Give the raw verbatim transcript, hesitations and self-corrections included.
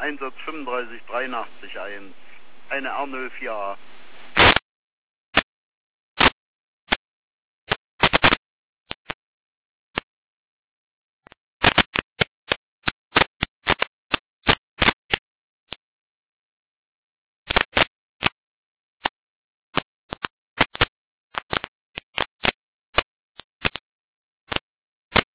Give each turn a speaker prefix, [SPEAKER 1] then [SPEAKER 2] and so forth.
[SPEAKER 1] Einsatz fünfunddreißig dreiundachtzig eins, eine R null vier A.